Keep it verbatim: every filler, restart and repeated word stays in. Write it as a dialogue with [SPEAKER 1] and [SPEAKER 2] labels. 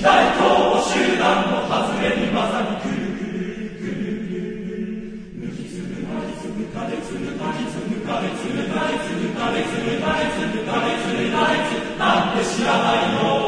[SPEAKER 1] 大東集団の外れにまさにくるくるくるくる抜きつぬかりつぬかれつぬかりつぬかれつぬかれつぬかれつぬかれつぬかれつぬかれつなんて知らないの